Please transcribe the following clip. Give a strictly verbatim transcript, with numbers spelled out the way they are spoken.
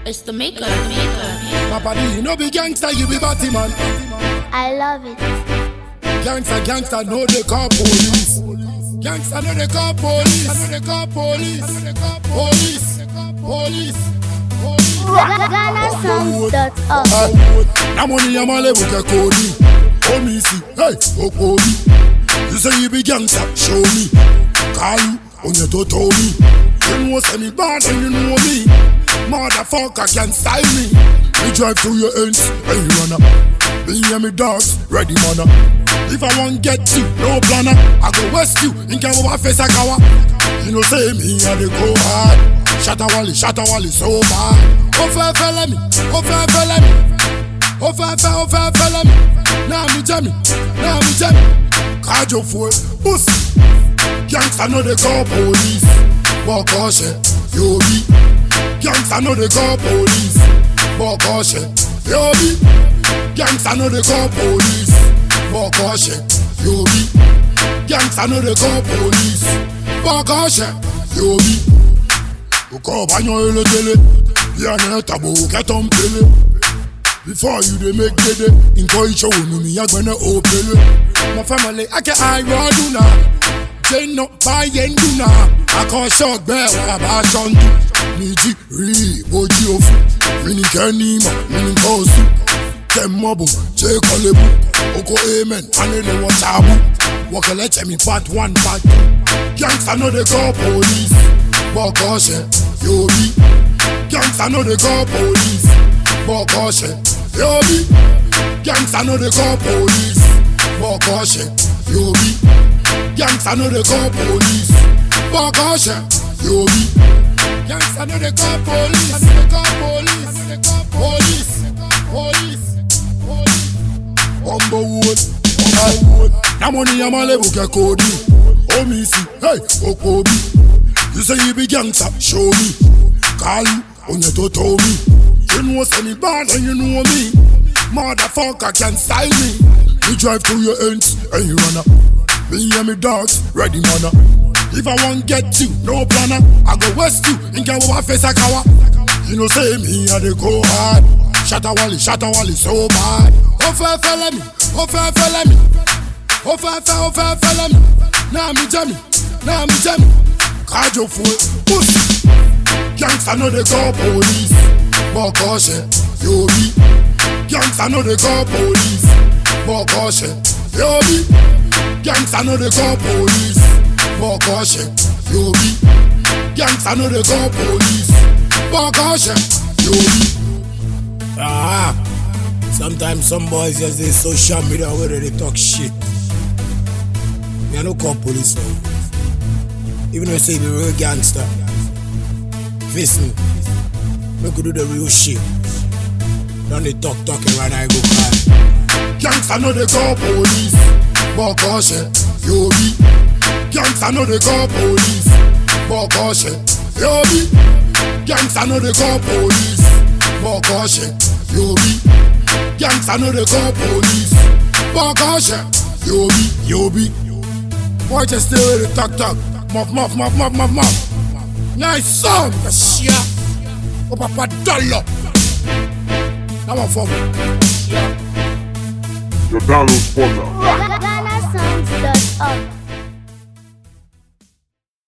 It's the maker, the maker. My body, you know be gangster, you be batty man. I love it. Gangster, gangster, no they call police. Gangster, no they call police. No they call police. Police, police, police. Ghana Songs dot org. Na money I'm a level ke kodi. Oh me see, hey, oh kodi. You say you be gangster, show me. Call you on your toto me. You know say me bad and you know me. Motherfucker can style me. We drive through your ends and you run up. Me and me dogs, ready manna. If I want get you, no planner. I go west you, in Kawa face a kawa. You know say me and they go hard. Shatta Wally, Shatta Wally so bad. Oh fair fella me, oh fair fella me. Oh fair fair, oh fair fella me. Now me jammy, now me jammy. Kajo for pussy. Gangsta know they call police. Walk caution, you be. Gangsta know they call police. Walk caution, you be. Gangsta know they call police. Walk caution, you be. Gangsta know they call police. Walk caution, you be. You call banyo ele tele. Y'a tabo ketom pele. Before you they make dede. Inko icho unu mi yagwene opele. My family I can I roll now. They not buy enduna. I can't shock bear what I shun do. Niji ri boji ofu. Mini kenima, mini kosu. Temobu, che kolebu. Oko amen, anele watabu. Waka let me part one, part two. Gangsta know they call police. Walk caution, yo be. Gangsta know they call police. Walk caution, yo be. Gangsta know they call police. Walk caution, yo be. Gangsta know they call police. Walk caution, yo be. Gangsta know they call police. They call police. Police, police, police. Bumbo wood, bumbo wood. Na money I'm a level ke kodi. Oh me see, hey, Okobi. You say you be gangsta, show me. Call you on your toto me. You know say me bad and you know me. Motherfucker can style me. We drive through your ends and you run up. Me and me dogs, ready manna. If I want get you, no planner. I go west you, in Kawa face a kawa. You know say me and they go hard. Shatta Wally, Shatta Wally so bad. Oh fair fella me, oh fair fella me. Oh fair fair, oh fair fella me. Now me jammy, now me jammy. Kajo for pussy. Gangsta know they call police. Walk caution, yo be. Gangsta know they call police. Walk caution, yo be. Gangsta know they call police. Walk caution, yo be. Gangsta know they call police. Walk caution, yo be. Ah, sometimes some boys just they social media where they talk shit. Me I no call police now. Even if I say the real gangster, face me. We could do the real shit. Don't they talk talking right now I go cry. Gangsta know they call police. Walk caution, yo be. Gangsta know they call police. Walk caution, yo be. Gangsta know they call police. Walk caution, yo be. Gangsta know they call police. Walk caution, yo be, yo be. Boy just stay with the talk talk. Muff, muff, muff, muff, muff, muff. Nice song, shit. Oh, Papa Dollar. Now I'm for me. The download spotter. Ghana Songs dot org.